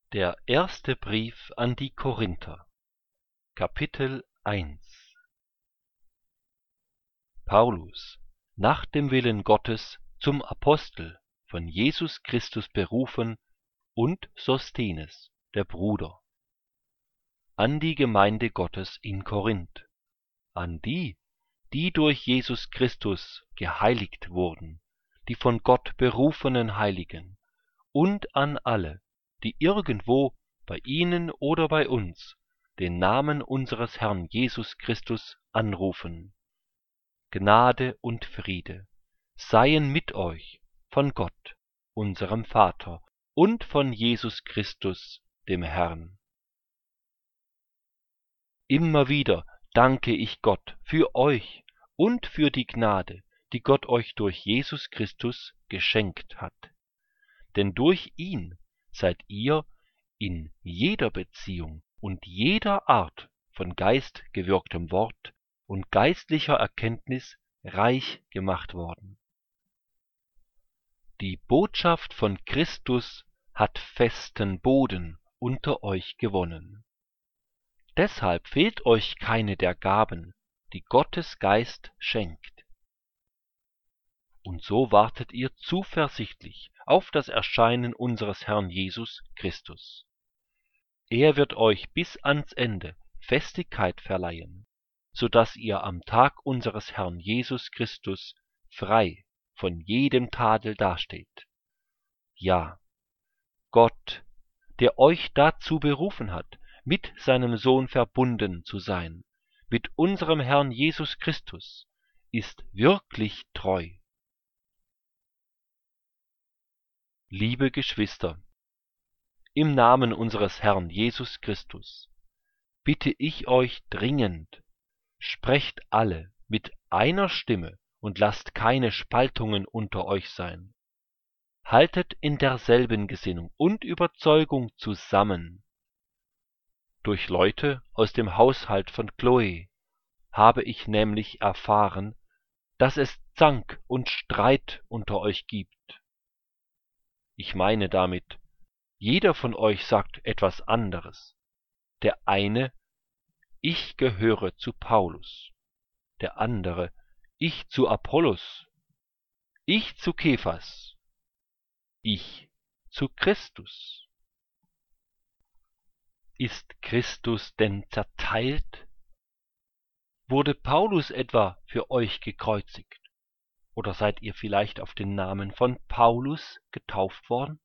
Der erste Brief an die Korinther, Kapitel 1. Paulus, nach dem Willen Gottes zum Apostel von Jesus Christus berufen, und Sosthenes, der Bruder, an die Gemeinde Gottes in Korinth, an die, die durch Jesus Christus geheiligt wurden, die von Gott berufenen Heiligen, und an alle, die irgendwo bei ihnen oder bei uns den Namen unseres Herrn Jesus Christus anrufen. Gnade und Friede seien mit euch von Gott, unserem Vater, und von Jesus Christus, dem Herrn. Immer wieder danke ich Gott für euch und für die Gnade, die Gott euch durch Jesus Christus geschenkt hat. Denn durch ihn seid ihr in jeder Beziehung und jeder Art von geistgewirktem Wort und geistlicher Erkenntnis reich gemacht worden. Die Botschaft von Christus hat festen Boden unter euch gewonnen. Deshalb fehlt euch keine der Gaben, die Gottes Geist schenkt. Und so wartet ihr zuversichtlich auf das Erscheinen unseres Herrn Jesus Christus. Er wird euch bis ans Ende Festigkeit verleihen, so dass ihr am Tag unseres Herrn Jesus Christus frei von jedem Tadel dasteht. Ja, Gott, der euch dazu berufen hat, mit seinem Sohn verbunden zu sein, mit unserem Herrn Jesus Christus, ist wirklich treu. Liebe Geschwister, im Namen unseres Herrn Jesus Christus bitte ich euch dringend, sprecht alle mit einer Stimme und lasst keine Spaltungen unter euch sein. Haltet in derselben Gesinnung und Überzeugung zusammen. Durch Leute aus dem Haushalt von Chloe habe ich nämlich erfahren, dass es Zank und Streit unter euch gibt. Ich meine damit, jeder von euch sagt etwas anderes. Der eine, ich gehöre zu Paulus, der andere, ich zu Apollos, ich zu Kephas, ich zu Christus. Ist Christus denn zerteilt? Wurde Paulus etwa für euch gekreuzigt? Oder seid ihr vielleicht auf den Namen von Paulus getauft worden?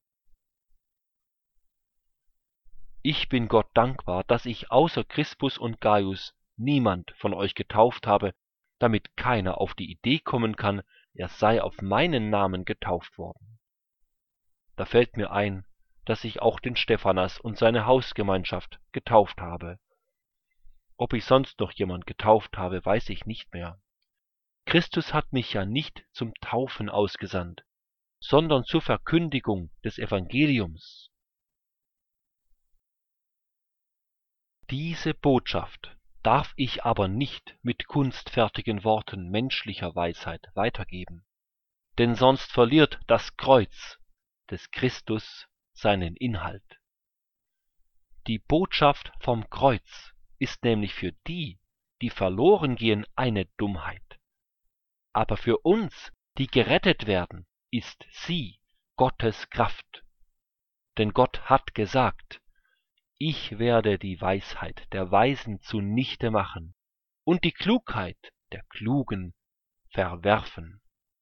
Ich bin Gott dankbar, dass ich außer Crispus und Gaius niemand von euch getauft habe, damit keiner auf die Idee kommen kann, er sei auf meinen Namen getauft worden. Da fällt mir ein, dass ich auch den Stephanas und seine Hausgemeinschaft getauft habe. Ob ich sonst noch jemand getauft habe, weiß ich nicht mehr. Christus hat mich ja nicht zum Taufen ausgesandt, sondern zur Verkündigung des Evangeliums. Diese Botschaft darf ich aber nicht mit kunstfertigen Worten menschlicher Weisheit weitergeben, denn sonst verliert das Kreuz des Christus seinen Inhalt. Die Botschaft vom Kreuz ist nämlich für die, die verloren gehen, eine Dummheit. Aber für uns, die gerettet werden, ist sie Gottes Kraft. Denn Gott hat gesagt, ich werde die Weisheit der Weisen zunichte machen und die Klugheit der Klugen verwerfen.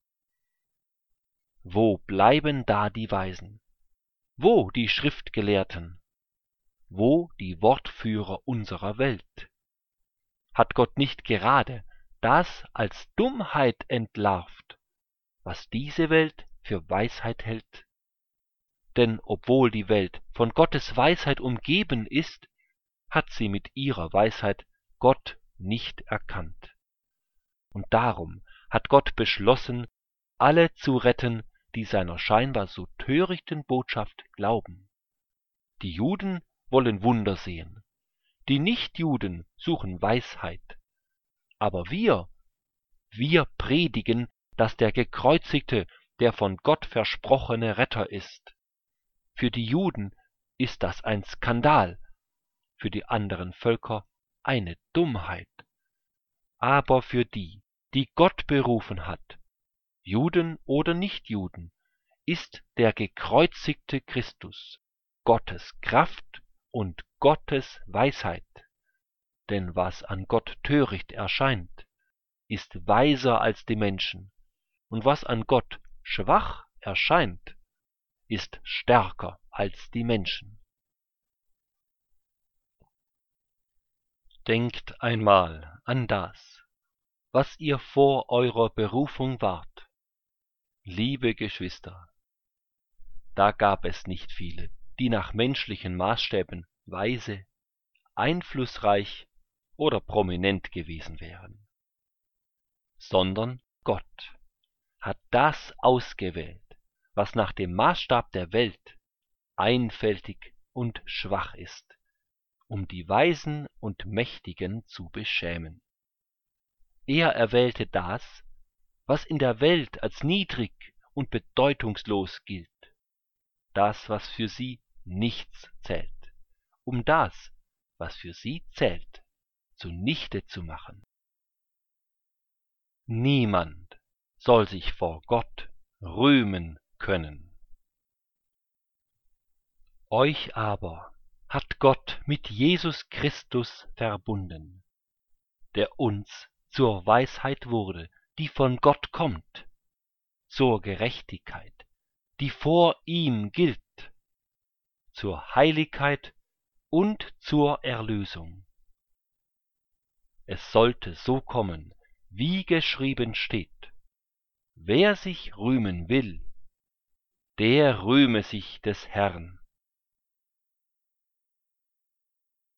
Wo bleiben da die Weisen? Wo die Schriftgelehrten? Wo die Wortführer unserer Welt? Hat Gott nicht gerade das als Dummheit entlarvt, was diese Welt für Weisheit hält? Denn obwohl die Welt von Gottes Weisheit umgeben ist, hat sie mit ihrer Weisheit Gott nicht erkannt. Und darum hat Gott beschlossen, alle zu retten, die seiner scheinbar so törichten Botschaft glauben. Die Juden wollen Wunder sehen, die Nichtjuden suchen Weisheit. Aber wir predigen, dass der Gekreuzigte der von Gott versprochene Retter ist. Für die Juden ist das ein Skandal, für die anderen Völker eine Dummheit. Aber für die, die Gott berufen hat, Juden oder Nichtjuden, ist der gekreuzigte Christus Gottes Kraft und Gottes Weisheit. Denn was an Gott töricht erscheint, ist weiser als die Menschen, und was an Gott schwach erscheint, ist stärker als die Menschen. Denkt einmal an das, was ihr vor eurer Berufung wart. Liebe Geschwister, da gab es nicht viele, die nach menschlichen Maßstäben weise, einflussreich oder prominent gewesen wären, sondern Gott hat das ausgewählt, was nach dem Maßstab der Welt einfältig und schwach ist, um die Weisen und Mächtigen zu beschämen. Er erwählte das, was in der Welt als niedrig und bedeutungslos gilt, das, was für sie nichts zählt, um das, was für sie zählt, zunichte zu machen. Niemand soll sich vor Gott rühmen können. Euch aber hat Gott mit Jesus Christus verbunden, der uns zur Weisheit wurde, die von Gott kommt, zur Gerechtigkeit, die vor ihm gilt, zur Heiligkeit und zur Erlösung. Es sollte so kommen, wie geschrieben steht: Wer sich rühmen will, der rühme sich des Herrn.